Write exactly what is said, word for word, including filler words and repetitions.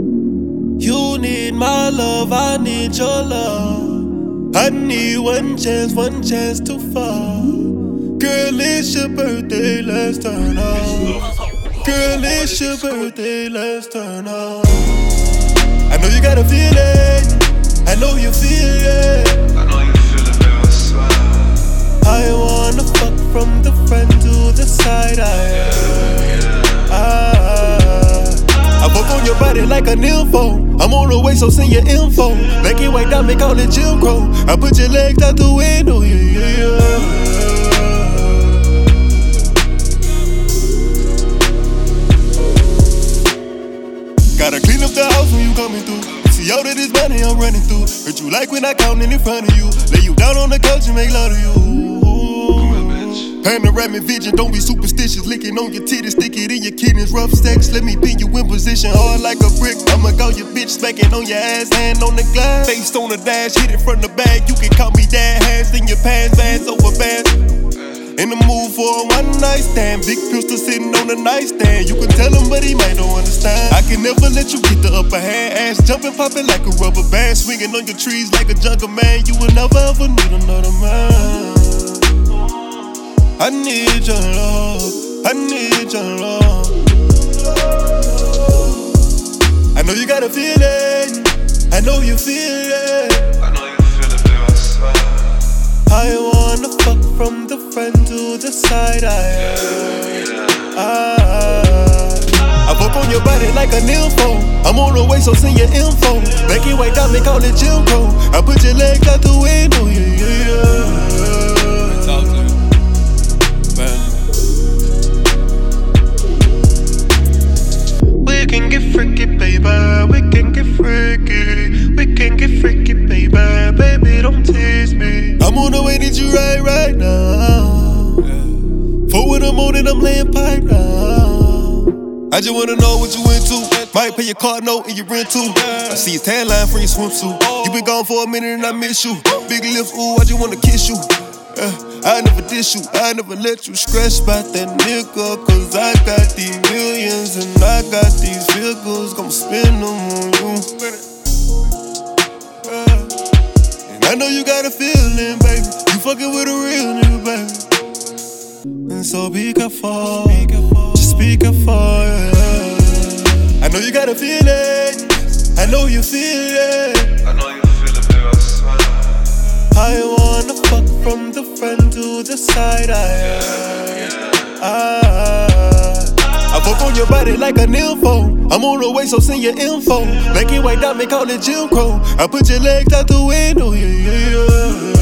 You need my love, I need your love. I need one chance, one chance to fall. Girl, it's your birthday, let's turn up. Girl, it's your birthday, let's turn up. I know you got a feeling, I know you feel it. I know you feel it, baby, I swear. I wanna fuck from the front to the side. I, yeah, yeah. I, I fuck on your body like an info. I'm on the way, so send your info. Make it white down, make all the Jim Crow. I put your legs out the window, yeah, yeah, yeah. Gotta clean up the house when you coming through. See all of this money I'm running through. Hurt you like when I countin' in front of you. Lay you down on the couch and make love to you. Panoramic vision, don't be superstitious. Licking on your titties, stick it in your kidneys. Rough sex, let me pin you in position. Hard like a brick, I'ma call your bitch. Smacking on your ass, hand on the glass. Face on the dash, hit it from the back. You can call me dad, hands in your pants, bands over bands. In the mood for a one night stand. Big pistol sitting on the nightstand. You can tell him, but he might don't understand. I can never let you get the upper hand. Ass jumping, popping like a rubber band. Swinging on your trees like a jungle man. You will never ever need another man. I need your love, I need your love. I know you got a feeling, I know you feel it. I know you feel it, baby, I swear. I wanna fuck from the front to the side. I, yeah, yeah. I, I fuck on your body like an info. I'm on the way, so send your info. Make it white down, make all the Jim Crow. I put your legs out the window, yeah, yeah, yeah. Talk to me. We can get freaky, baby. We can get freaky. We can get freaky, baby. Baby, don't tease me. I'm on the way that you right right now. Yeah. Forward, I'm on it, I'm laying pipe now. I just wanna know what you into. Might pay your car note and your rent too. I see your tan line from your swimsuit. You been gone for a minute and I miss you. Big lips, ooh, I just wanna kiss you. Uh, I never dish you, I never let you scratch about that nigga. Cause I got these millions and I got these vehicles. Gon' spend them on you. uh, And I know you got a feeling, baby. You fucking with a real nigga, baby. And so be careful, just be careful, yeah. I know you got a feeling, I know you feel it. I know you feel it, baby, I swear. I wanna fuck from the front to the side. I, yeah, yeah. I, I fuck on your body like an info. I'm on the way, so send your info. Make it white down, make all the Jim Crow. I put your legs out the window, yeah, yeah, yeah.